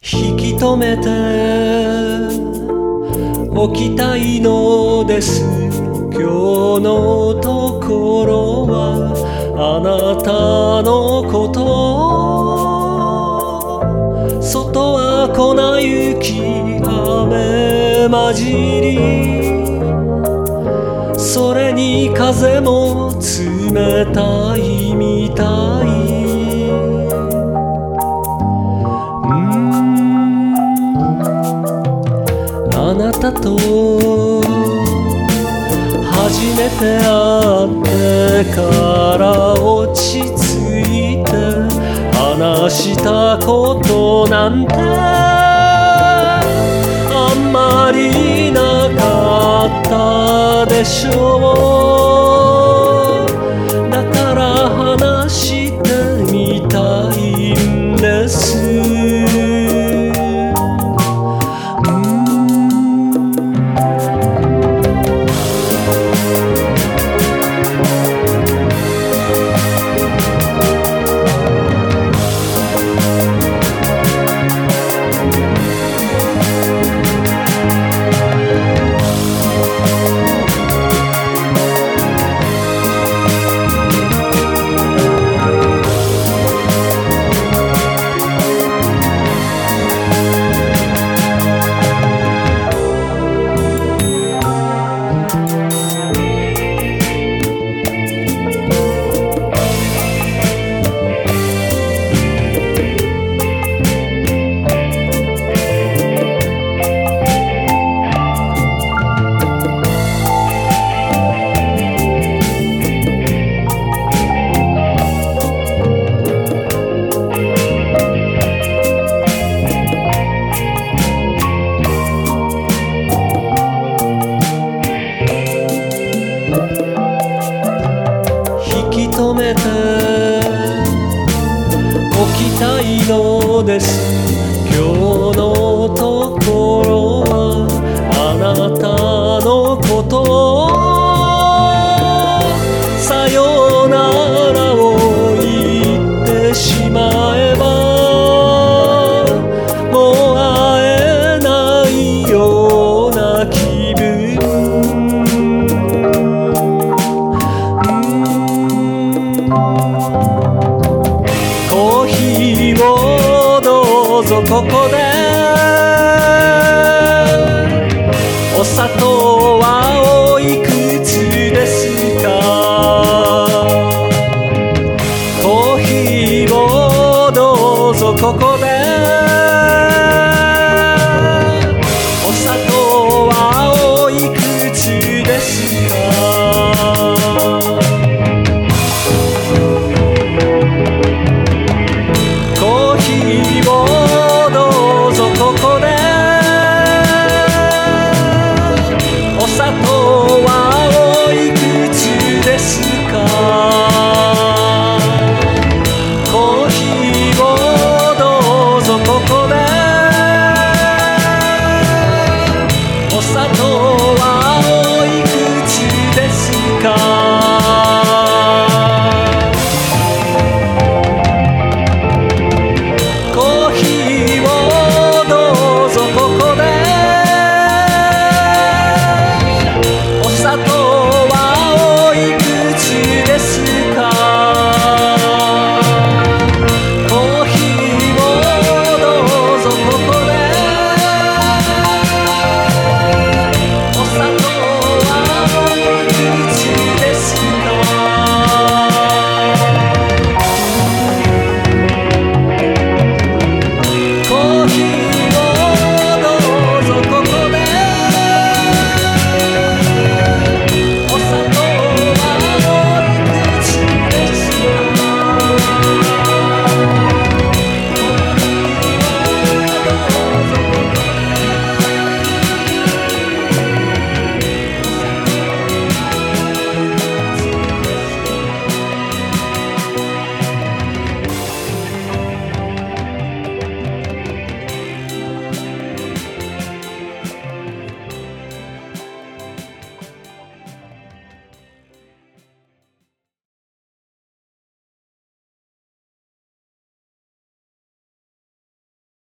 引き止めておきたいのです。今日のところはあなたのこと。外は粉雪雨混じり、それに風も冷たいみたい。あなたと初めて会ってから落ち着いて話したことなんてあんまりなかったでしょう。だから話してみたいんです。止めておきたいのです。今日のところはあなたのこと。さよならを言ってしまえばもう会えないような気分。コーヒーをどうぞここで。お砂糖はおいくつですか。コーヒーをどうぞここで。